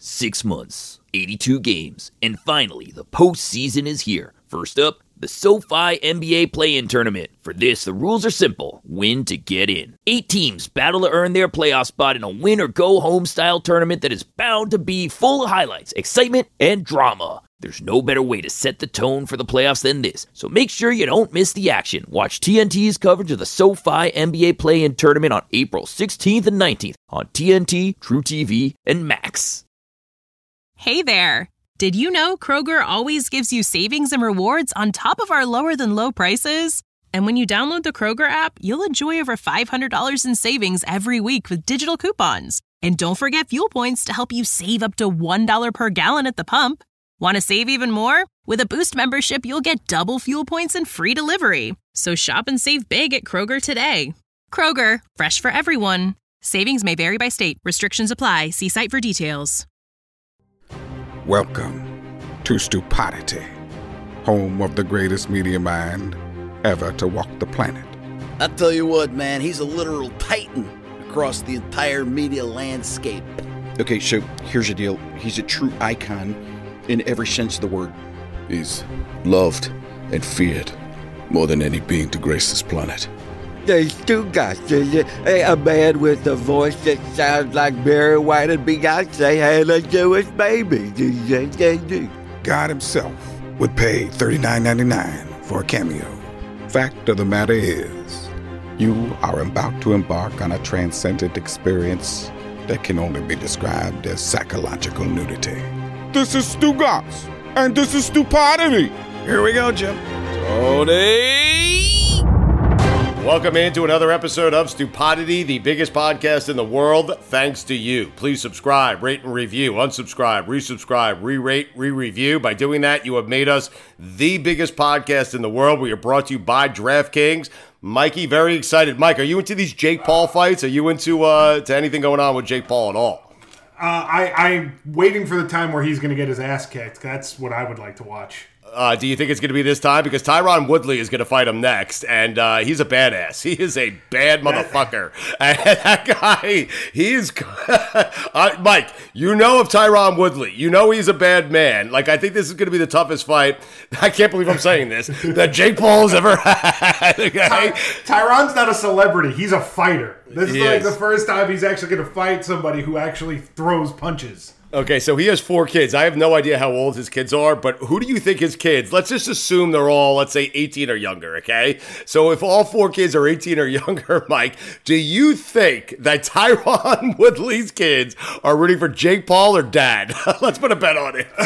6 months, 82 games, and finally, the postseason is here. First up, the SoFi NBA Play-In Tournament. For this, the rules are simple. Win to get in. 8 teams battle to earn their playoff spot in a win-or-go-home style tournament that is bound to be full of highlights, excitement, and drama. There's no better way to set the tone for the playoffs than this, so make sure you don't miss the action. Watch TNT's coverage of the SoFi NBA Play-In Tournament on April 16th and 19th on TNT, TrueTV, and Max. Hey there! Did you know Kroger always gives you savings and rewards on top of our lower-than-low prices? And when you download the Kroger app, you'll enjoy over $500 in savings every week with digital coupons. And don't forget fuel points to help you save up to $1 per gallon at the pump. Want to save even more? With a Boost membership, you'll get double fuel points and free delivery. So shop and save big at Kroger today. Kroger, fresh for everyone. Savings may vary by state. Restrictions apply. See site for details. Welcome to Stupidity, home of the greatest media mind ever to walk the planet. I tell you what, man, he's a literal titan across the entire media landscape. Okay, so here's the deal. He's a true icon in every sense of the word. He's loved and feared more than any being to grace this planet. There's two guys. A man with a voice that sounds like Barry White and Beyonce had a Jewish baby. God himself would pay $39.99 for a cameo. Fact of the matter is, you are about to embark on a transcendent experience that can only be described as psychological nudity. This is Stu Goss, and this is Stupidity. Here we go, Jim. Tony! Welcome into another episode of Stupidity, the biggest podcast in the world, thanks to you. Please subscribe, rate and review, unsubscribe, resubscribe, re-rate, re-review. By doing that, you have made us the biggest podcast in the world. We are brought to you by DraftKings. Mikey, very excited. Mike, are you into these Jake Paul fights? Are you into to anything going on with Jake Paul at all? I'm waiting for the time where he's going to get his ass kicked. That's what I would like to watch. Do you think it's going to be this time? Because Tyron Woodley is going to fight him next, and he's a badass. He is a bad motherfucker. And that guy, he is... Mike, you know of Tyron Woodley. You know he's a bad man. Like, I think this is going to be the toughest fight. I can't believe I'm saying this. That Jake Paul has ever had. Okay? Tyron's not a celebrity. He's a fighter. This is like the first time he's actually going to fight somebody who actually throws punches. Okay, so he has 4 kids. I have no idea how old his kids are, but who do you think his kids, let's just assume they're all, let's say, 18 or younger, okay? So if all 4 kids are 18 or younger, Mike, do you think that Tyron Woodley's kids are rooting for Jake Paul or Dad? Let's put a bet on it.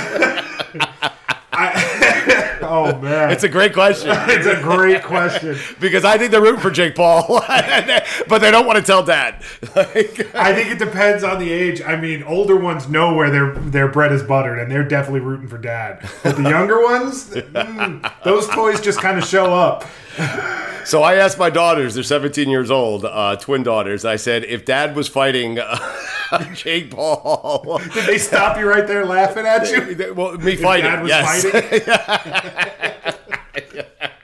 Oh, man. It's a great question. It's a great question. Because I think they're rooting for Jake Paul, but they don't want to tell Dad. I think it depends on the age. I mean, older ones know where their bread is buttered, and they're definitely rooting for Dad. But the younger ones, those toys just kind of show up. So I asked my daughters, they're 17 years old, twin daughters, I said, if Dad was fighting Jake Paul... Did they stop you right there laughing at you? Well, me if fighting, Dad was yes. Fighting?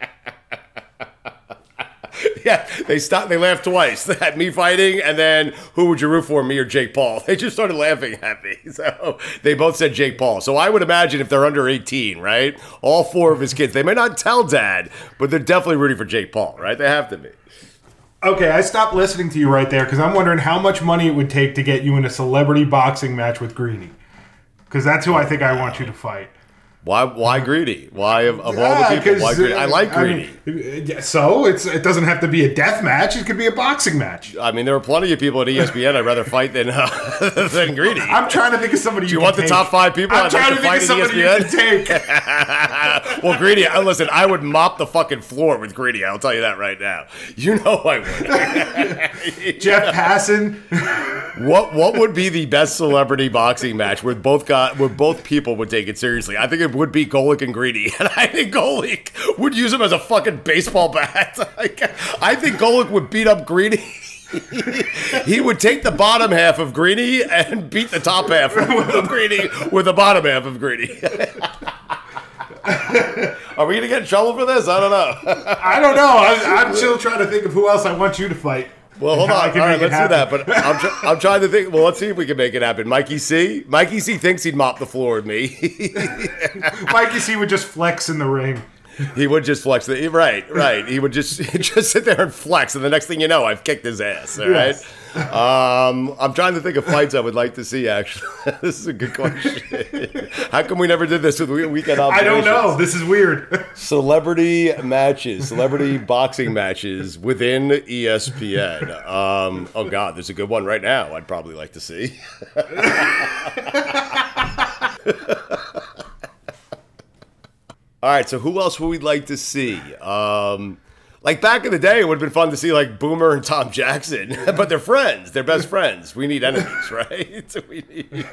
Yeah, they laughed twice at me fighting, and then who would you root for, me or Jake Paul? They just started laughing at me. So they both said Jake Paul. So I would imagine if they're under 18, right? All 4 of his kids, they may not tell Dad, but they're definitely rooting for Jake Paul, right? They have to be. Okay, I stopped listening to you right there because I'm wondering how much money it would take to get you in a celebrity boxing match with Greeny. Because that's who I think I want you to fight. Why Greedy? Why of all the people? Why Greedy? I like Greedy. So it doesn't have to be a death match. It could be a boxing match. I mean, there are plenty of people at ESPN I'd rather fight than Greedy. I'm trying to think of somebody. Do you want the top 5 people? I'm trying to think of somebody you can take. Well, Greedy. Listen, I would mop the fucking floor with Greedy. I'll tell you that right now. You know I would. Jeff Passan. What would be the best celebrity boxing match where both people would take it seriously? I think it would be Golic and Greedy, and I think Golic would use him as a fucking baseball bat. I think Golic would beat up Greedy. He would take the bottom half of Greedy and beat the top half of Greedy with the bottom half of Greedy. Are we going to get in trouble for this? I don't know. I don't know. I'm still trying to think of who else I want you to fight. Well, hold on. All right, let's do that. But I'm trying to think. Well, let's see if we can make it happen. Mikey C thinks he'd mop the floor with me. Mikey C would just flex in the ring. He would just flex. Right. He would just sit there and flex, and the next thing you know, I've kicked his ass. All right. Yes. I'm trying to think of fights I would like to see. Actually, this is a good question. How come we never did this with Weekend Observations? I don't know. This is weird. Celebrity boxing matches within ESPN. Oh God, there's a good one right now. I'd probably like to see. All right, so who else would we like to see? Like back in the day, it would have been fun to see like Boomer and Tom Jackson, but they're friends. They're best friends. We need enemies, right? So we need...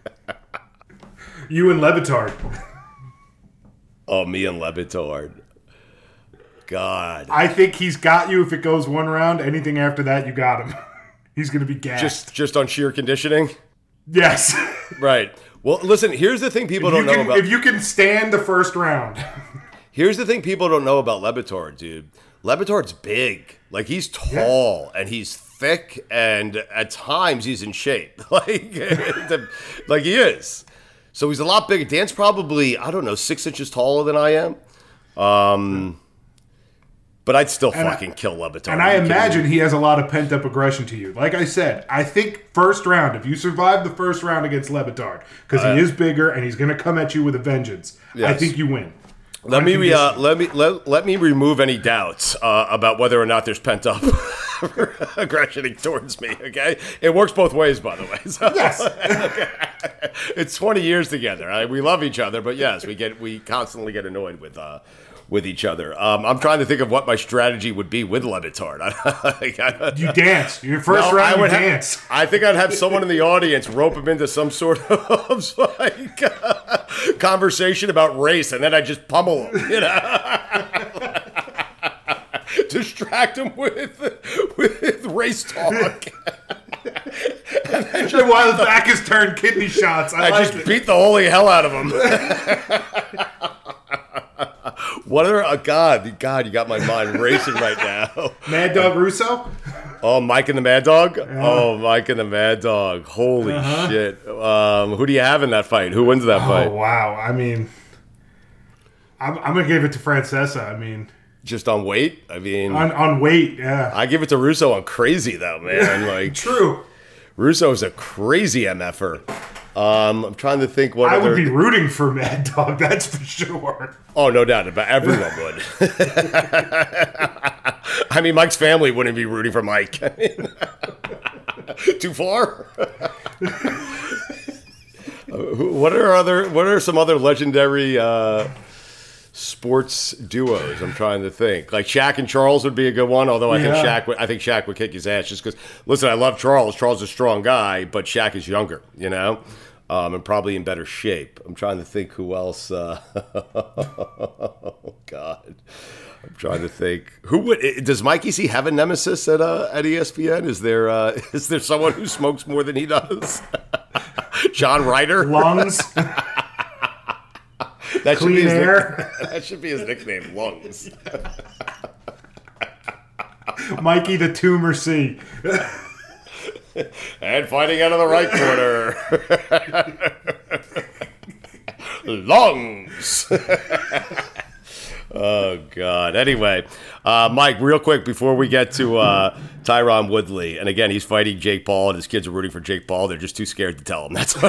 You and Levitard. Oh, me and Levitard. God. I think he's got you if it goes one round. Anything after that, you got him. He's going to be gassed. Just on sheer conditioning? Yes. Right. Well, listen, here's the thing people don't know about... If you can stand the first round. Here's the thing people don't know about Levitard, dude. Levitard's big. Like, he's tall, and he's thick, and at times he's in shape. Like he is. So he's a lot bigger. Dan's probably, I don't know, 6 inches taller than I am. But I'd still fucking kill Levitard. And I imagine he has a lot of pent-up aggression to you. Like I said, I think first round, if you survive the first round against Levitard, because he is bigger and he's going to come at you with a vengeance, yes. I think you win. Let me remove any doubts about whether or not there's pent up aggression towards me. Okay, it works both ways, by the way. So, yes, it's 20 years together. We love each other, but yes, we constantly get annoyed with each other. I'm trying to think of what my strategy would be with Levitard. You dance. Your first round, you dance. I think I'd have someone in the audience rope him into some sort of conversation about race, and then I'd just pummel him, distract him with race talk. And while his back is turned, kidney shots. I like just beat the holy hell out of him. What are God, you got my mind racing right now. Mad Dog Russo? Oh, Mike and the Mad Dog? Yeah. Oh, Mike and the Mad Dog. Holy shit. Who do you have in that fight? Who wins that fight? Oh, wow. I mean, I'm going to give it to Francesa. I mean... Just on weight? I mean... On weight, yeah. I give it to Russo on crazy, though, man. Like True. Russo's a crazy MFer. I'm trying to think what I would be rooting for Mad Dog, that's for sure. Oh, no doubt about it. Everyone would. I mean, Mike's family wouldn't be rooting for Mike. Too far? What are some other legendary sports duos? I'm trying to think. Like Shaq and Charles would be a good one, although I think Shaq would kick his ass just because, listen, I love Charles. Charles is a strong guy, but Shaq is younger, and probably in better shape. I'm trying to think who else. Oh, God. I'm trying to think. Does Mikey C have a nemesis at ESPN? Is there someone who smokes more than he does? John Ryder? Lungs? That Clean air? That should be his nickname, Lungs. Mikey the Tumor C. And fighting out of the right corner. Lungs. Oh, God. Anyway, Mike, real quick before we get to Tyron Woodley, and again, he's fighting Jake Paul, and his kids are rooting for Jake Paul. They're just too scared to tell him. That's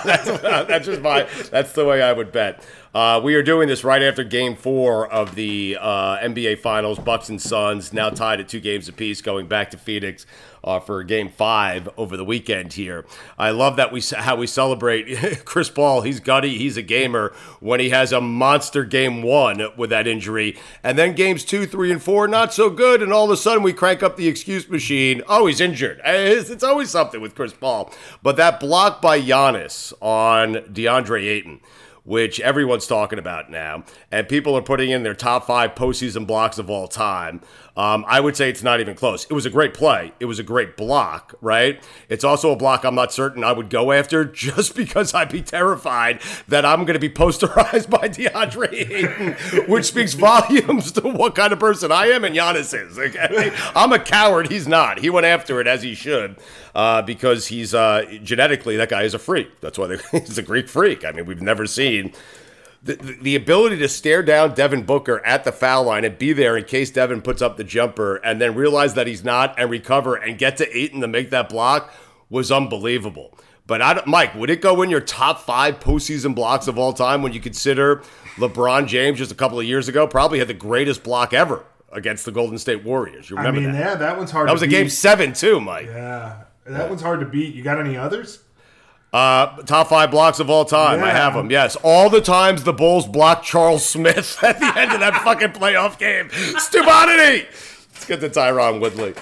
the way I would bet. We are doing this right after Game 4 of the NBA Finals. Bucks and Suns now tied at 2 games apiece, going back to Phoenix for Game 5 over the weekend here. I love that how we celebrate Chris Paul. He's gutty. He's a gamer when he has a monster Game 1 with that injury. And then Games 2, 3, and 4, not so good. And all of a sudden we crank up the excuse machine. Oh, he's injured. It's always something with Chris Paul. But that block by Giannis on DeAndre Ayton, which everyone's talking about now, and people are putting in their top 5 postseason blocks of all time. I would say it's not even close. It was a great play. It was a great block, right? It's also a block I'm not certain I would go after just because I'd be terrified that I'm going to be posterized by DeAndre Ayton, which speaks volumes to what kind of person I am and Giannis is. Okay? I'm a coward. He's not. He went after it as he should because he's genetically, that guy is a freak. That's why he's a Greek freak. I mean, we've never seen the ability to stare down Devin Booker at the foul line and be there in case Devin puts up the jumper and then realize that he's not and recover and get to Ayton to make that block was unbelievable. But Mike, would it go in your top 5 postseason blocks of all time when you consider LeBron James just a couple of years ago probably had the greatest block ever against the Golden State Warriors? You remember that? Yeah, that one's hard to beat. That was a Game 7 too, Mike. Yeah, that one's hard to beat. You got any others? Top 5 blocks of all time. Yeah. I have them. Yes. All the times the Bulls blocked Charles Smith at the end of that fucking playoff game. Stupidity. Let's get to Tyron Woodley.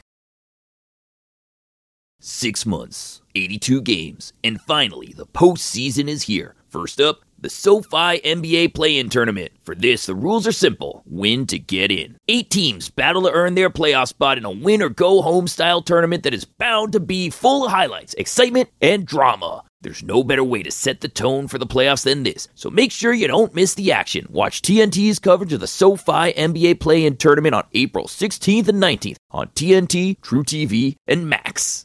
6 months, 82 games, and finally the postseason is here. First up, the SoFi NBA Play-In Tournament. For this, the rules are simple. Win to get in. 8 teams battle to earn their playoff spot in a win-or-go-home style tournament that is bound to be full of highlights, excitement, and drama. There's no better way to set the tone for the playoffs than this, so make sure you don't miss the action. Watch TNT's coverage of the SoFi NBA Play-In Tournament on April 16th and 19th on TNT, True TV, and Max.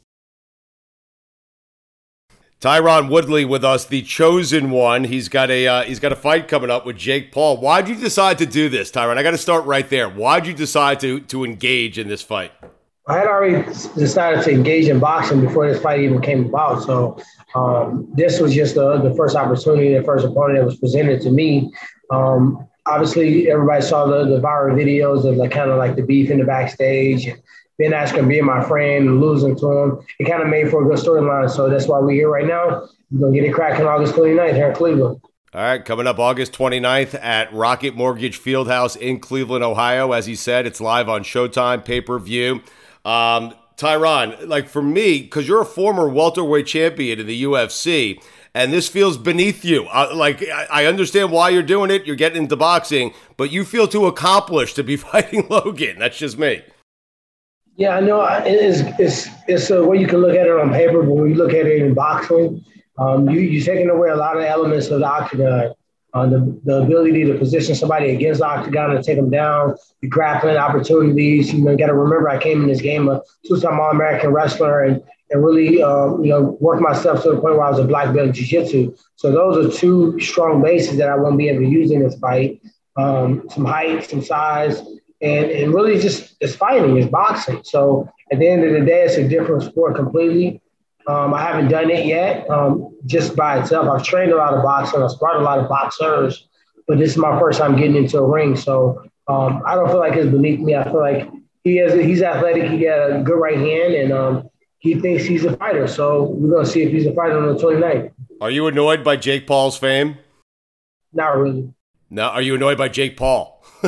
Tyron Woodley with us, the chosen one. He's got a fight coming up with Jake Paul. Why'd you decide to do this, Tyron? I got to start right there. Why'd you decide to engage in this fight? I had already decided to engage in boxing before this fight even came about. So this was just the first opportunity, the first opponent that was presented to me. Obviously, everybody saw the viral videos of kind of like the beef in the backstage and Ben Askren being my friend and losing to him. It kind of made for a good storyline. So that's why we're here right now. We're going to get it cracking August 29th here in Cleveland. All right, coming up August 29th at Rocket Mortgage Fieldhouse in Cleveland, Ohio. As he said, it's live on Showtime, pay-per-view. Tyron, like for me, because you're a former welterweight champion in the UFC, and this feels beneath you. I understand why you're doing it. You're getting into boxing, but you feel too accomplished to be fighting Logan. That's just me. Yeah, I know it's a way you can look at it on paper, but when you look at it in boxing, you're taking away a lot of elements of the octagon. The ability to position somebody against the octagon and take them down, the grappling opportunities. You got to remember I came in this game a 2-time All-American wrestler and really, worked myself to the point where I was a black belt in jiu-jitsu. So those are 2 strong bases that I won't be able to use in this fight. Some height, some size. And really it's fighting, it's boxing. So at the end of the day, it's a different sport completely. I haven't done it yet just by itself. I've trained a lot of boxing. I've sparred a lot of boxers, but this is my first time getting into a ring. So I don't feel like it's beneath me. I feel like he's athletic. He got a good right hand, and he thinks he's a fighter. So we're going to see if he's a fighter on the 29th. Are you annoyed by Jake Paul's fame? Not really. No. Are you annoyed by Jake Paul?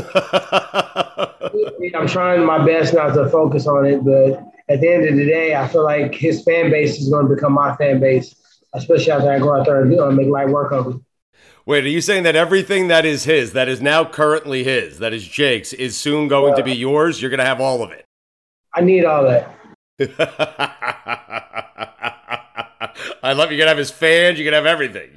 I'm trying my best not to focus on it, but at the end of the day, I feel like his fan base is going to become my fan base, especially after I go out there and make light work of him. Wait, are you saying that everything that is his, that is now currently his, that is Jake's, is soon going to be yours? You're going to have all of it. I need all that. I love you. You're going to have his fans. You're going to have everything.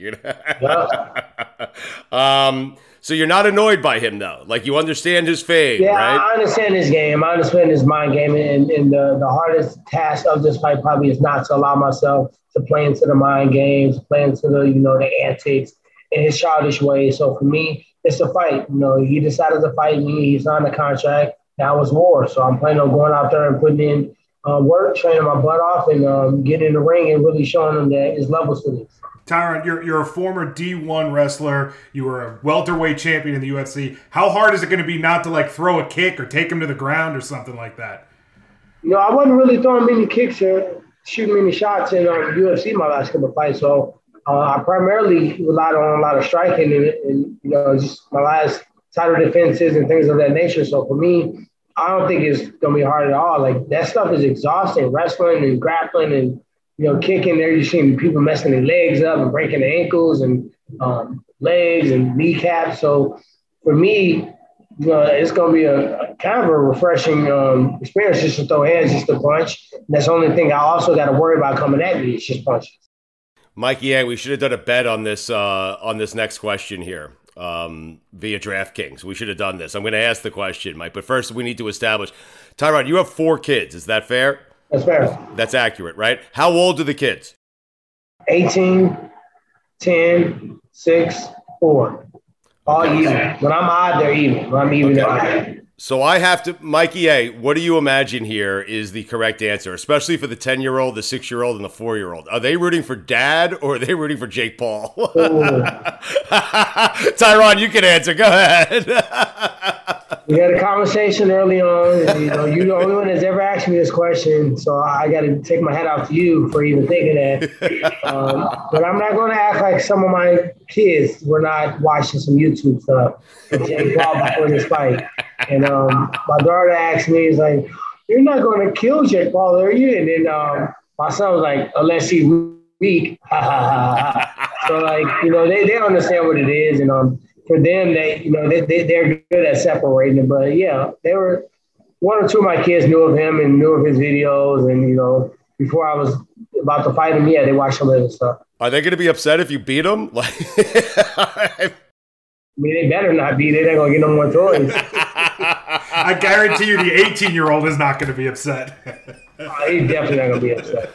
So you're not annoyed by him, though? Like, you understand his fame, yeah, right? I understand his game. I understand his mind game. And the hardest task of this fight probably is not to allow myself to play into the mind games, play into the antics in his childish way. So for me, it's a fight. He decided to fight me. He signed a contract. Now it's war. So I'm planning on going out there and putting in work, training my butt off, and getting in the ring and really showing him that his levels to this. Tyron, you're a former D1 wrestler. You were a welterweight champion in the UFC. How hard is it going to be not to throw a kick or take him to the ground or something like that? I wasn't really throwing many kicks or shooting many shots in UFC my last couple of fights. So I primarily relied on a lot of striking and just my last title defenses and things of that nature. So for me, I don't think it's going to be hard at all. That stuff is exhausting, wrestling and grappling and kicking there. You're seeing people messing their legs up and breaking their ankles and legs and kneecaps. So for me, it's going to be a kind of a refreshing experience just to throw hands, just to punch. And that's the only thing I also got to worry about coming at me is just punches. Mikey A, we should have done a bet on this next question here via DraftKings. We should have done this. I'm going to ask the question, Mike, but first we need to establish. Tyron, you have 4 kids. Is that fair? That's fair. That's accurate, right? How old are the kids? 18, 10, 6, 4. All even. When I'm odd, they're even. When I'm even, they're odd. So I have to, Mikey A, what do you imagine here is the correct answer, especially for the 10-year-old, the 6-year-old, and the 4-year-old? Are they rooting for Dad or are they rooting for Jake Paul? Tyron, you can answer. Go ahead. We had a conversation early on. And, you're the only one that's ever asked me this question, so I got to take my hat off to you for even thinking that. But I'm not going to act like some of my kids were not watching some YouTube stuff with Jake Paul before this fight. And my daughter asked me, "Is like, you're not going to kill Jake Paul, are you?" And then my son was like, "Unless he's weak." So like, they understand what it is, and for them, they're good at separating it. But yeah, they were 1 or 2 of my kids knew of him and knew of his videos, and before I was about to fight him, yeah, they watched some of his stuff. Are they going to be upset if you beat them? I mean, they better not be. They're not going to get no more toys. I guarantee you the 18-year-old is not going to be upset. He's definitely not going to be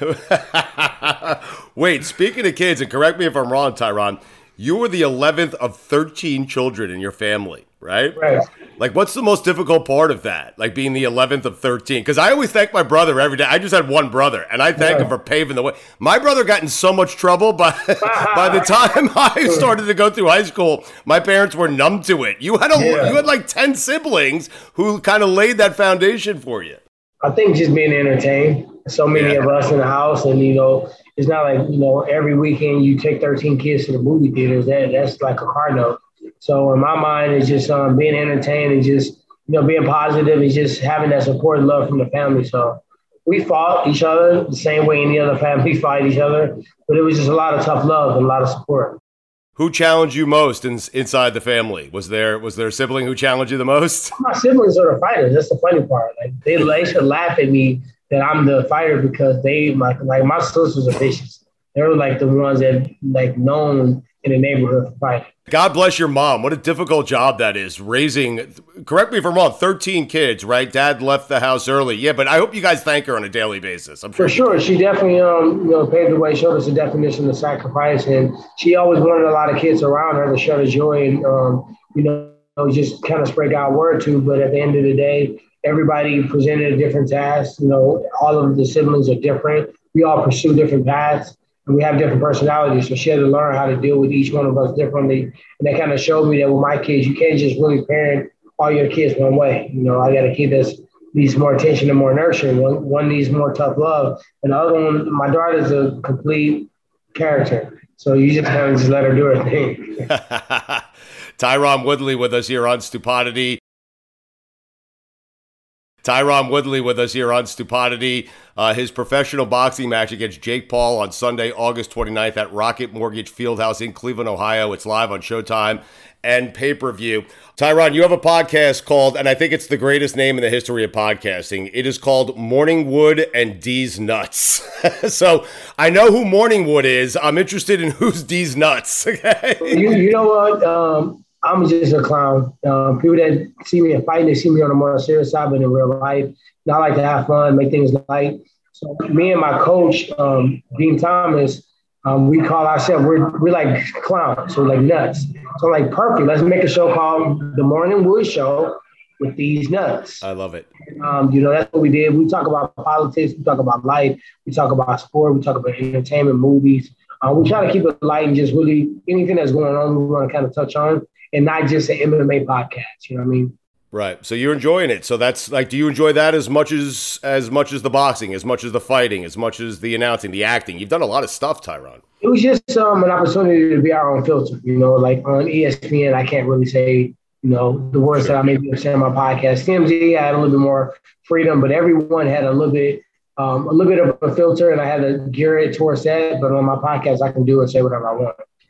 upset. Wait, speaking of kids, and correct me if I'm wrong, Tyron, you were the 11th of 13 children in your family, right? Right. Like, what's the most difficult part of that? Like, being the 11th of 13? Because I always thank my brother every day. I just had one brother, and I thank him for paving the way. My brother got in so much trouble, but by the time I started to go through high school, my parents were numb to it. You had like 10 siblings who kind of laid that foundation for you. I think just being entertained. So many of us in the house, and it's not like every weekend you take 13 kids to the movie theaters. That's like a car note. So in my mind, it's just being entertained and just being positive and just having that support and love from the family. So we fought each other the same way any other family fight each other, but it was just a lot of tough love and a lot of support. Who challenged you most inside the family? Was there a sibling who challenged you the most? My siblings are the fighters. That's the funny part. Like they should laugh at me that I'm the fighter because they like my sisters are vicious. They're like the ones that like known in the neighborhood for fighting. God bless your mom. What a difficult job that is, raising, correct me if I'm wrong, 13 kids, right? Dad left the house early. Yeah, but I hope you guys thank her on a daily basis. I'm sure. For sure. She definitely paved the way, showed us the definition of sacrifice. And she always wanted a lot of kids around her to show the joy and, just kind of spread God's word to. But at the end of the day, everybody presented a different task. All of the siblings are different. We all pursue different paths. And we have different personalities, so she had to learn how to deal with each one of us differently. And that kind of showed me that with my kids, you can't just really parent all your kids one way. I got to keep needs more attention and more nurturing. One needs more tough love. And the other one, my daughter's a complete character. So you just kind of just let her do her thing. Tyron Woodley with us here on Stupodity. His professional boxing match against Jake Paul on Sunday, August 29th at Rocket Mortgage Fieldhouse in Cleveland, Ohio. It's live on Showtime and pay-per-view. Tyron, you have a podcast called, and I think it's the greatest name in the history of podcasting. It is called Morningwood and D's Nuts. So I know who Morningwood is. I'm interested in who's D's Nuts. Okay? You know what? I'm just a clown. People that see me in fighting, they see me on a more serious side, but in real life, I like to have fun, make things light. So me and my coach, Dean Thomas, we call ourselves, we're like clowns, so like nuts. So like, perfect. Let's make a show called The Morningwood Show with These Nuts. I love it. That's what we did. We talk about politics. We talk about life. We talk about sport. We talk about entertainment, movies. We try to keep it light and just really anything that's going on, we want to kind of touch on. And not just an MMA podcast, you know what I mean? Right. So you're enjoying it. So that's like, do you enjoy that as much as the boxing, as much as the fighting, as much as the announcing, the acting? You've done a lot of stuff, Tyron. It was just an opportunity to be our own filter. Like on ESPN, I can't really say, the words that I may be saying on my podcast. TMZ, I had a little bit more freedom, but everyone had a little bit of a filter, and I had to gear it towards that. But on my podcast, I can do and say whatever I want.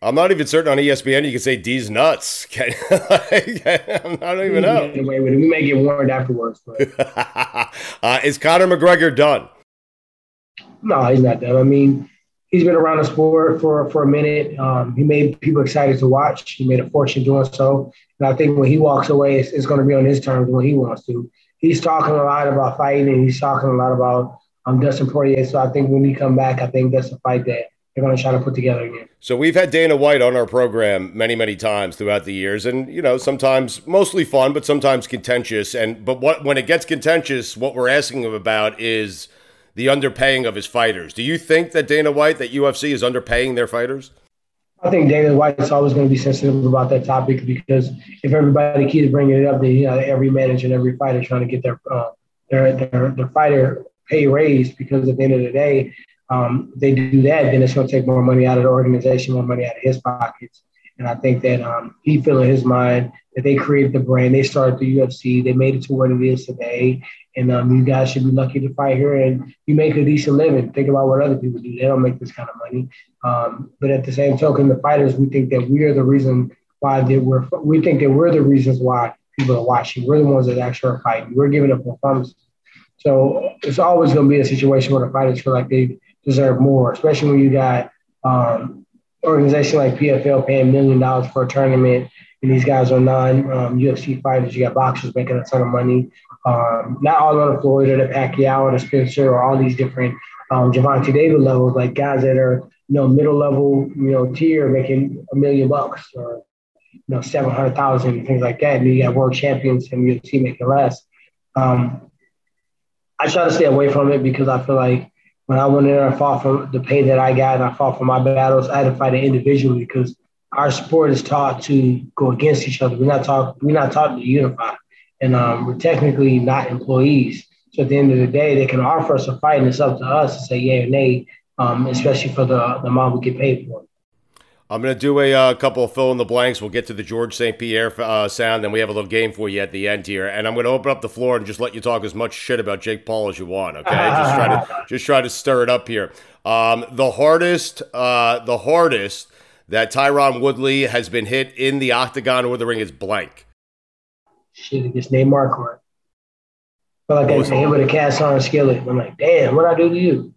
I'm not even certain on ESPN you can say D's nuts. I don't even know. We may get warned afterwards. But. Is Conor McGregor done? No, he's not done. I mean, he's been around the sport for a minute. He made people excited to watch. He made a fortune doing so. And I think when he walks away, it's going to be on his terms when he wants to. He's talking a lot about fighting, and he's talking a lot about Dustin Poirier. So I think when he come back, I think that's a fight that they're going to try to put together again. So we've had Dana White on our program many, many times throughout the years, and sometimes mostly fun, but sometimes contentious. But when it gets contentious, what we're asking him about is the underpaying of his fighters. Do you think that Dana White, that UFC is underpaying their fighters? I think Dana White's always going to be sensitive about that topic because if everybody keeps bringing it up, then every manager and every fighter trying to get their fighter pay raised, because at the end of the day, if they do that, then it's going to take more money out of the organization, more money out of his pockets. And I think that he feel in his mind that they created the brand. They started the UFC. They made it to what it is today. And you guys should be lucky to fight here. And you make a decent living. Think about what other people do. They don't make this kind of money. But at the same token, the fighters, we think that we are the reason why we think that we're the reasons why people are watching. We're the ones that actually are fighting. We're giving up performances. So it's always going to be a situation where the fighters feel like they deserve more, especially when you got organization like PFL paying $1 million for a tournament, and these guys are non-UFC fighters. You got boxers making a ton of money. Not all on the Floyd or the Pacquiao or the Spencer or all these different Gervonta Davis levels, like guys that are middle level tier making $1 million or 700,000, things like that. And you got world champions and UFC making less. I try to stay away from it because I feel like when I went in there, I fought for the pay that I got, and I fought for my battles. I had to fight it individually because our sport is taught to go against each other. We're not taught to unify, and we're technically not employees. So at the end of the day, they can offer us a fight, and it's up to us to say yay or nay, especially for the amount we get paid for. I'm going to do a couple of fill-in-the-blanks. We'll get to the George St. Pierre sound, then we have a little game for you at the end here. And I'm going to open up the floor and just let you talk as much shit about Jake Paul as you want, okay? Just try to stir it up here. The hardest that Tyron Woodley has been hit in the octagon or the ring is blank. Shit, it gets Nate Marquardt. I feel like I hit with a cast iron skillet. I'm like, damn, what'd I do to you?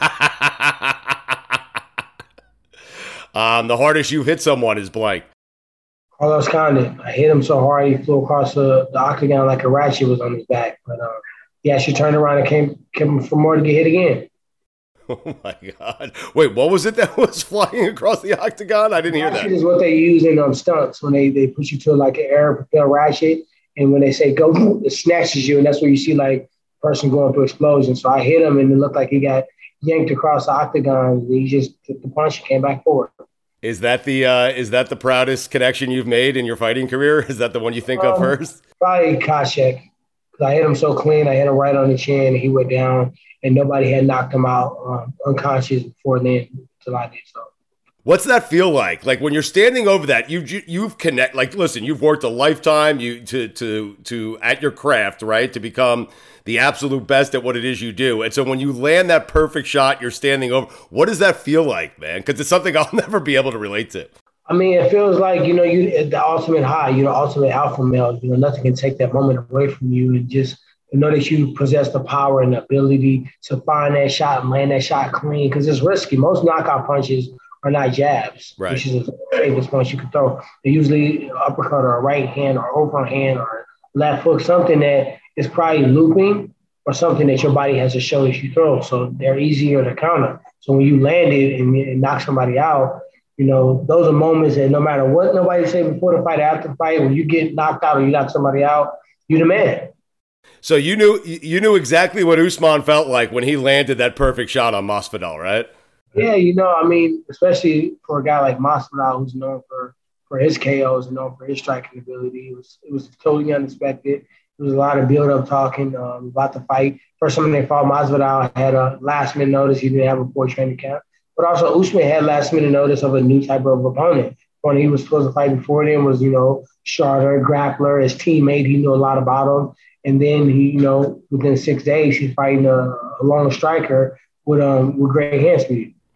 The hardest you've hit someone is blank. Carlos Condit. I hit him so hard he flew across the octagon like a ratchet was on his back. But he actually turned around and came for more to get hit again. Oh, my God. Wait, what was it that was flying across the octagon? I didn't hear that. Ratchet is what they use in stunts when they push you to like an air propel ratchet. And when they say go, it snatches you. And that's where you see like a person going through explosion. So I hit him and it looked like he got yanked across the octagon. He just took the punch and came back forward. Is that the proudest connection you've made in your fighting career? Is that the one you think of first? Probably Koscheck. Because I hit him so clean. I hit him right on the chin and he went down and nobody had knocked him out unconscious before then until I did so. What's that feel like? Like when you're standing over that, you've connect. Like, listen, you've worked a lifetime to at your craft, right? To become the absolute best at what it is you do. And so when you land that perfect shot, you're standing over. What does that feel like, man? Because it's something I'll never be able to relate to. I mean, it feels like you the ultimate high. Ultimate alpha male. Nothing can take that moment away from you, and just know that you possess the power and the ability to find that shot and land that shot clean. Because it's risky. Most knockout punches are not jabs, right, which is the safest punch you can throw. They're usually uppercut or a right hand or overhand or left hook, something that is probably looping or something that your body has to show that you throw. So they're easier to counter. So when you land it and knock somebody out, those are moments that no matter what nobody say before the fight, after the fight, when you get knocked out or you knock somebody out, you're the man. So you knew exactly what Usman felt like when he landed that perfect shot on Masvidal, right? Yeah, especially for a guy like Masvidal, who's known for his KOs and known for his striking ability. It was totally unexpected. There was a lot of build-up talking about the fight. First time they fought, Masvidal had a last-minute notice. He didn't have a full training camp. But also Usman had last-minute notice of a new type of opponent. When he was supposed to fight before then was, Charter, grappler, his teammate. He knew a lot about him. And then he, within 6 days, he's fighting a long striker with great hand speed.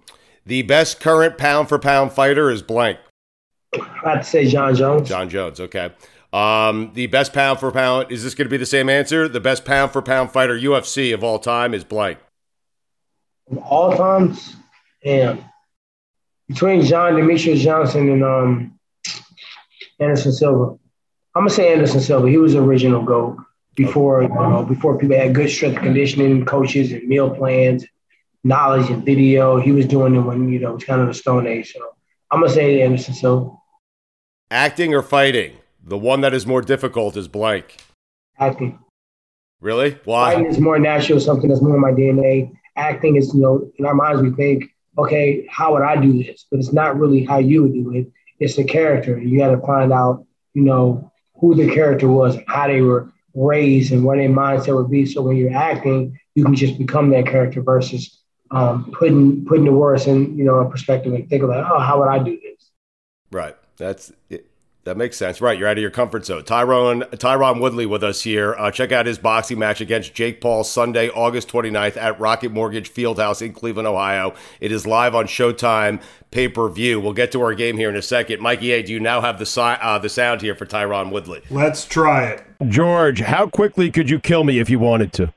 The best current pound-for-pound fighter is blank. I'd say John Jones. John Jones, okay. The best pound-for-pound, is this going to be the same answer? The best pound-for-pound fighter UFC of all time is blank. Of all times? Damn. Between Demetrius Johnson and Anderson Silva. I'm going to say Anderson Silva. He was the original GOAT before people had good strength and conditioning coaches and meal plans, knowledge and video. He was doing it when, it was kind of the Stone Age. So I'm going to say Anderson Silva. Acting or fighting? The one that is more difficult is blank. Acting. Really? Why? Fighting is more natural, something that's more in my DNA. Acting is, in our minds we think, okay, how would I do this? But it's not really how you would do it. It's the character. You got to find out, who the character was, and how they were raised, and what their mindset would be. So when you're acting, you can just become that character versus putting the words in, a perspective and think about, how would I do this? Right. That's it. That makes sense. Right. You're out of your comfort zone. Tyron Woodley with us here. Check out his boxing match against Jake Paul Sunday, August 29th at Rocket Mortgage Fieldhouse in Cleveland, Ohio. It is live on Showtime pay-per-view. We'll get to our game here in a second. Mikey A., do you now have the sound here for Tyron Woodley? Let's try it. George, how quickly could you kill me if you wanted to?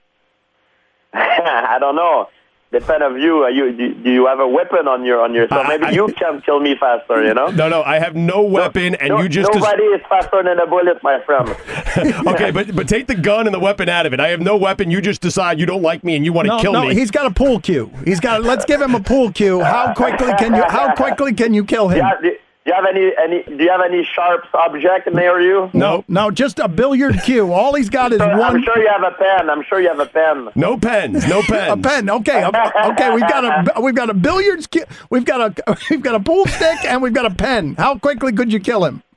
I don't know. Depend of you. Do you have a weapon on your? So maybe you can kill me faster. No. I have no weapon, and you just. Nobody is faster than a bullet, my friend. Okay, but take the gun and the weapon out of it. I have no weapon. You just decide you don't like me and you want to kill me. No, he's got a pool cue. Let's give him a pool cue. How quickly can you kill him? Yeah, do you have any sharp object near you? No, just a billiard cue. All he's got is one. I'm sure you have a pen. No pens. A pen. Okay. We've got a billiards cue. We've got a pool stick, and we've got a pen. How quickly could you kill him?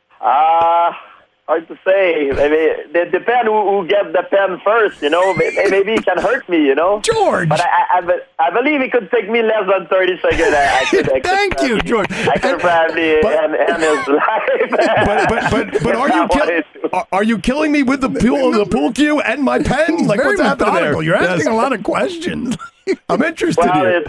Hard to say. Maybe it depends who gets the pen first. Maybe he can hurt me. George. But I believe it could take me less than 30 seconds. Thank you, George. I could probably end his life. But are you killing me with the pool cue and my pen? Like what's happening there? You're asking a lot of questions. I'm interested here.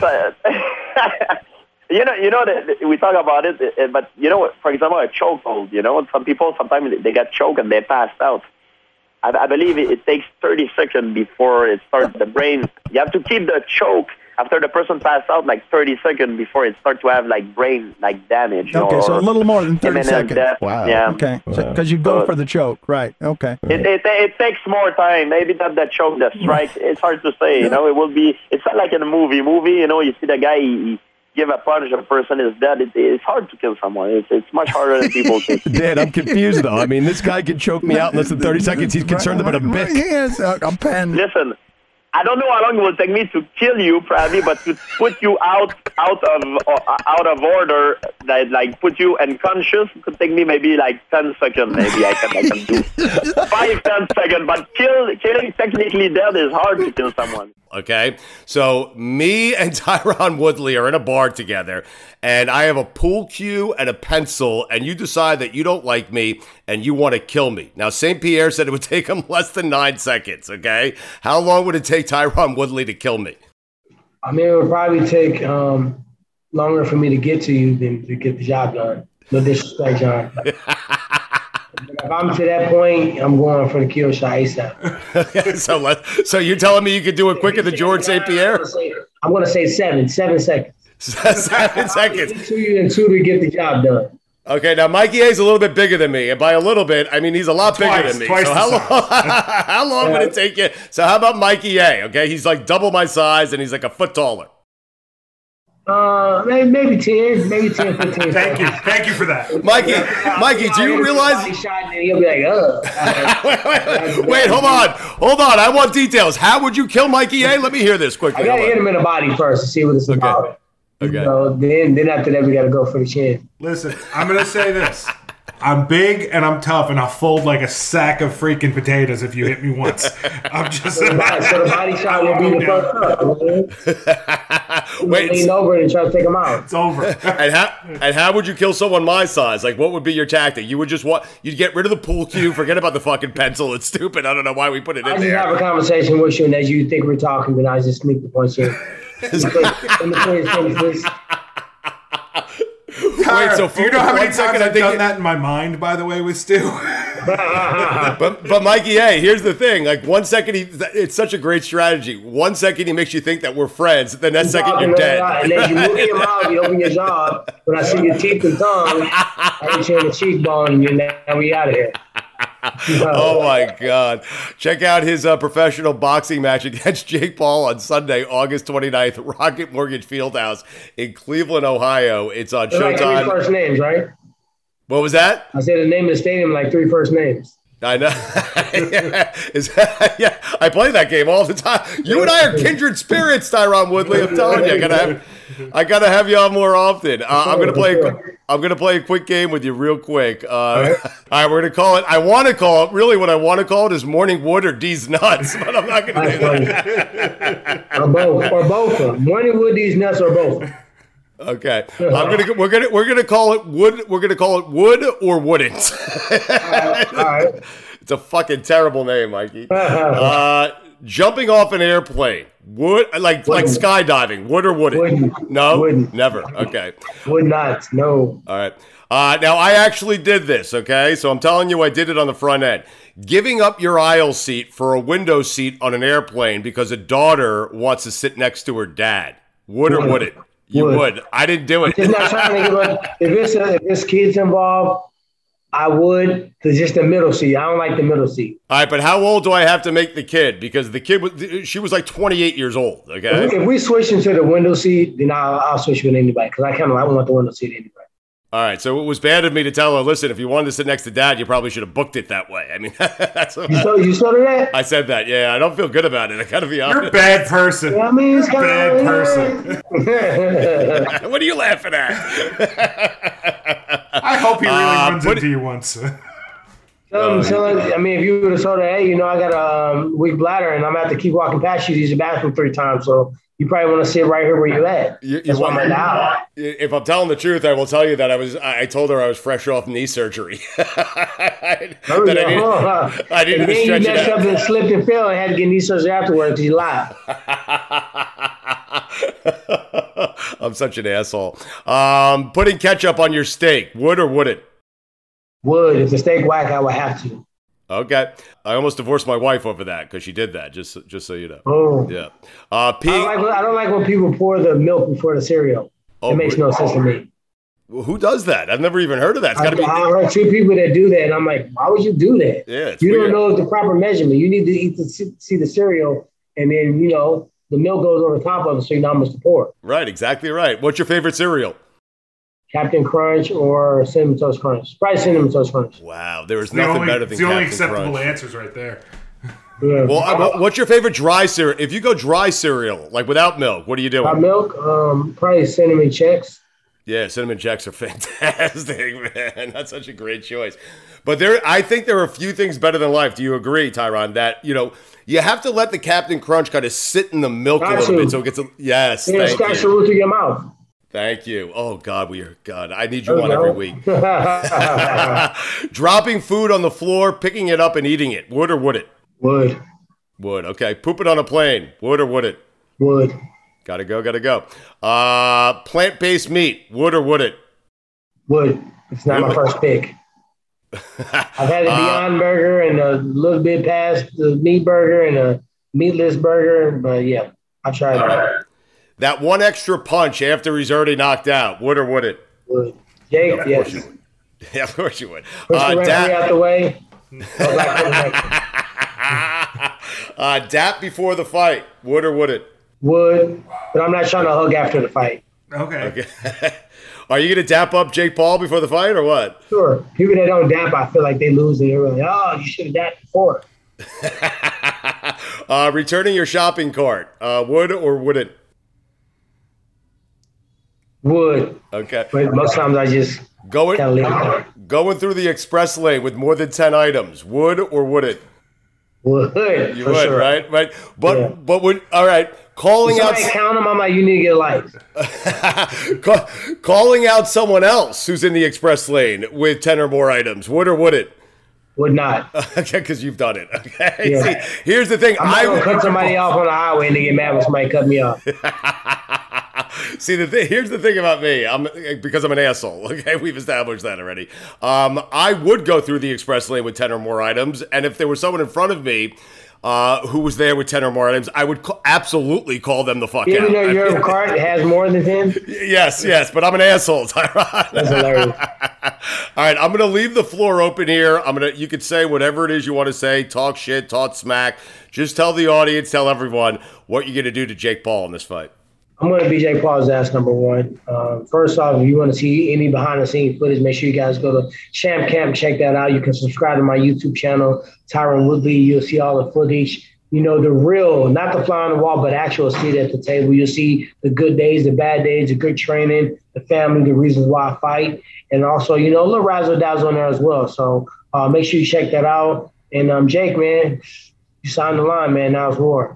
That we talk about it, but for example, a chokehold. Some people sometimes they get choked and they pass out. I believe it takes 30 seconds before it starts the brain. You have to keep the choke after the person passed out, like 30 seconds before it starts to have like brain damage. Okay, so a little more than 30 seconds. Death. Wow. Yeah. Okay, because you go for the choke, right? Okay. It takes more time. Maybe not the choke, the strike. It's hard to say. It will be. It's not like in a movie. You see the guy. He give a punch, the person is dead. It's hard to kill someone. It's much harder than people think. Dad, I'm confused though. I mean, this guy can choke me out in less than 30 seconds. He's concerned about a bit. Yes, a pen. Listen, I don't know how long it will take me to kill you, probably, but to put you out of order, like put you unconscious, it could take me maybe like 10 seconds. Maybe I can do 5-10 seconds. But killing technically dead is hard to kill someone. Okay, so me and Tyron Woodley are in a bar together, and I have a pool cue and a pencil, and you decide that you don't like me and you want to kill me. Now, St. Pierre said it would take him less than 9 seconds, okay? How long would it take Tyron Woodley to kill me? I mean, it would probably take longer for me to get to you than to get the job done. No disrespect, John. If I'm to that point, I'm going for the kill shot ASAP. So you're telling me you could do it quicker than George St. Pierre? I'm going to say 7 seconds. 7 seconds. Two to get the job done. Okay, now Mikey A is a little bit bigger than me, and by a little bit, I mean he's a lot bigger than me. So how long would it take you? So how about Mikey A? Okay, he's like double my size, and he's like a foot taller. Maybe 10, 15. Thank you for that, Mikey. Do you realize? He'll be like, Wait, hold on. I want details. How would you kill Mikey A? Let me hear this quickly. I gotta hit him in the body first to see what it's about. Okay. Then after that, we gotta go for the chin. Listen, I'm gonna say this. I'm big and I'm tough and I'll fold like a sack of freaking potatoes if you hit me once. I'm just so the body shot will be the first up. Wait, lean over and try to take him out. It's over. and how would you kill someone my size? Like, what would be your tactic? You would you'd get rid of the pool cue, forget about the fucking pencil. It's stupid. I don't know why we put it in there. I just have a conversation with you, and as you think we're talking, but I just sneak the punch in. wait. So do you know how many times I've done it, that in my mind? By the way, with Stu. but Mikey, hey, here's the thing. Like 1 second, it's such a great strategy. 1 second, he makes you think that we're friends. The next second, you're dead. And then you move your mouth, you open your jaw. When I see your teeth and tongue, I hit you in the cheekbone, and now we out of here. Oh my God. Check out his professional boxing match against Jake Paul on Sunday, August 29th, Rocket Mortgage Fieldhouse in Cleveland, Ohio. It's on Showtime. Like 3 first names, right? What was that? I said the name of the stadium like 3 first names. I know. Yeah, I play that game all the time. You and I are kindred spirits, Tyron Woodley. I'm telling you, I gotta have you on more often. I'm gonna play a quick game with you real quick. All right, we're gonna call it. I want to call it. Really, what I want to call it is Morning Wood or D's Nuts, but I'm not gonna do that. Or both. Morning Wood, D's Nuts, or both. Okay, we're gonna call it Wood. We're gonna call it Wood or Wouldn't. All right. It's a fucking terrible name, Mikey. Jumping off an airplane. Would like skydiving. Would or wouldn't? Wouldn't. No, Wouldn't. Never. Okay. Would not. No. All right. Now I actually did this. Okay, so I'm telling you, I did it on the front end. Giving up your aisle seat for a window seat on an airplane because a daughter wants to sit next to her dad. Would or wouldn't? You would. I didn't do it. I'm just not trying to give up. If it's kids involved, I would, because just the middle seat. I don't like the middle seat. All right, but how old do I have to make the kid? Because the kid she was like 28 years old. Okay. If we switch into the window seat, then I'll switch with anybody because I want the window seat anyway. All right, so it was bad of me to tell her, listen, if you wanted to sit next to Dad, you probably should have booked it that way. I mean, that's what you said that? I said that, yeah. I don't feel good about it. I got to be honest. You're a bad person. Yeah, I mean, it's bad person. What are you laughing at? I hope he really runs into you once. I mean, if you would have told her, hey, I got a weak bladder and I'm going to have to keep walking past you to use the bathroom 3 times, so you probably want to sit right here where you're at. That's why I'm now. If I'm telling the truth, I will tell you that I told her I was fresh off knee surgery. I needed to stretch it out. And then you messed up and slipped and fell and had to get knee surgery afterwards because you lied. I'm such an asshole. Putting ketchup on your steak, would or wouldn't? Would. If the steak whack, I would have to. Okay. I almost divorced my wife over that because she did that, just so you know. Oh. Yeah. I don't like when people pour the milk before the cereal. It makes no sense to me. Well, who does that? I've never even heard of that. It's gotta be. I heard 2 people that do that, and I'm like, why would you do that? Yeah, it's you weird. don't know the proper measurement. You need to see the cereal, and then, the milk goes over top of it so you know how much to pour. Right, exactly right. What's your favorite cereal? Captain Crunch or Cinnamon Toast Crunch. Probably Cinnamon Toast Crunch. Wow, there is nothing better than Captain Crunch. It's the only acceptable answers right there. Yeah. Well, what's your favorite dry cereal? If you go dry cereal, like without milk, what are you doing? Without milk, probably Cinnamon Checks. Yeah, Cinnamon Checks are fantastic, man. That's such a great choice. But I think there are a few things better than life. Do you agree, Tyron, that, you have to let the Captain Crunch kind of sit in the milk a little bit so it gets yes, yeah, thank scratch you. the roof of your mouth. Thank you. Oh, God, I need you on every week. Dropping food on the floor, picking it up and eating it. Would or would it? Would. Would. Okay. Poop it on a plane. Would or would it? Would. Gotta go. Plant-based meat. Would or would it? Would. It's not my first pick. I've had a Beyond Burger and a little bit past the meat burger and a meatless burger, but yeah, I tried that. That one extra punch after he's already knocked out. Would or would it? Would. Jake, of yes. course you would. Yeah, of course you would. Push the referee out the way. Dap before the fight. Would or would it? Would, but I'm not trying to hug after the fight. Okay. Are you going to dap up Jake Paul before the fight or what? Sure. People that don't dap, I feel like they lose and they're like, oh, you should have dapped before. Returning your shopping cart. Would or wouldn't? Would. Okay. But most times I just going through the express lane with more than 10 items. Would or wouldn't? Would. You would, sure. Right? But would, all right. Calling out. Count them. I'm like, you need to get a light. Calling out someone else who's in the express lane with 10 or more items. Would or would it? Would not. Okay, because you've done it. Okay. Yeah. See, here's the thing. I'm not going to cut somebody off on the highway and they get mad when somebody cut me off. See, here's the thing about me. Because I'm an asshole. Okay, we've established that already. I would go through the express lane with 10 or more items, and if there was someone in front of me who was there with 10 or more items, I would absolutely call them the fuck out. Even though your cart has more than 10? Yes, but I'm an asshole, Tyron. That's hilarious. All right, I'm going to leave the floor open here. You could say whatever it is you want to say, talk shit, talk smack. Just tell the audience, tell everyone what you're going to do to Jake Paul in this fight. I'm going to be Jake Paul's ass, number one. First off, if you want to see any behind-the-scenes footage, make sure you guys go to Champ Camp, check that out. You can subscribe to my YouTube channel, Tyron Woodley. You'll see all the footage. You know, the real, not the fly on the wall, but actual seat at the table. You'll see the good days, the bad days, the good training, the family, the reasons why I fight. And also, you know, a little razzle-dazzle on there as well. So make sure you check that out. And Jake, man, you signed the line, man. Now it's war.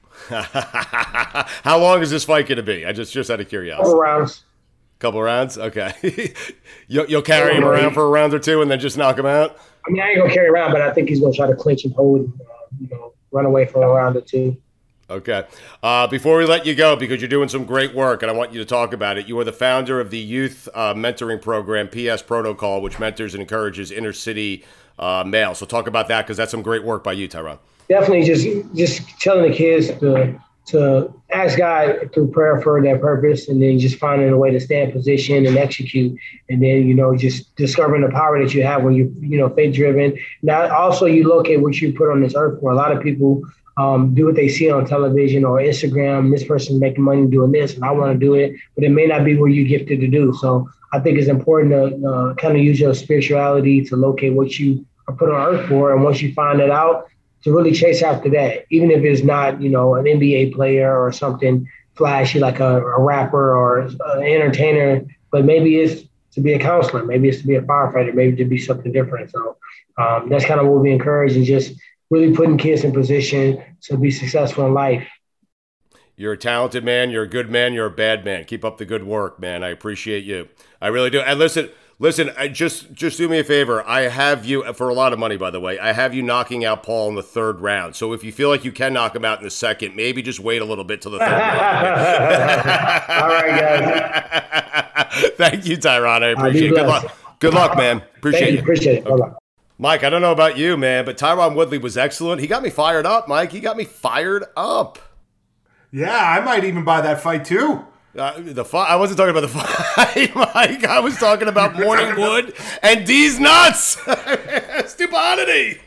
How long is this fight going to be? I just out of curiosity. Couple rounds? Okay. You'll carry him around for a round or two and then just knock him out? I mean, I ain't going to carry him around, but I think he's going to try to clinch and hold, run away for a round or two. Okay. Before we let you go, because you're doing some great work and I want you to talk about it, you are the founder of the youth mentoring program, PS Protocol, which mentors and encourages inner city males. So talk about that, because that's some great work by you, Tyron. Definitely just telling the kids to ask God through prayer for their purpose, and then just finding a way to stay in position and execute. And then, just discovering the power that you have when you're faith driven. Now, also you locate what you put on this earth for. A lot of people do what they see on television or Instagram. This person's making money doing this, and I want to do it, but it may not be what you're gifted to do. So I think it's important to kind of use your spirituality to locate what you are put on earth for. And once you find it out, to really chase after that, even if it's not, an NBA player or something flashy like a rapper or an entertainer, but maybe it's to be a counselor, maybe it's to be a firefighter, maybe to be something different. So that's kind of what we encourage, and just really putting kids in position to be successful in life. You're a talented man. You're a good man. You're a bad man. Keep up the good work, man. I appreciate you. I really do. And listen, just do me a favor. I have you, for a lot of money, by the way, I have you knocking out Paul in the third round. So if you feel like you can knock him out in the second, maybe just wait a little bit till the third round. All right, guys. Thank you, Tyron. I appreciate it. Good luck, man. Appreciate you. Appreciate it. Bye-bye. Mike, I don't know about you, man, but Tyron Woodley was excellent. He got me fired up, Mike. He got me fired up. Yeah, I might even buy that fight, too. I wasn't talking about the fight, Mike. I was talking about Morning Wood and D's nuts. Stupidity.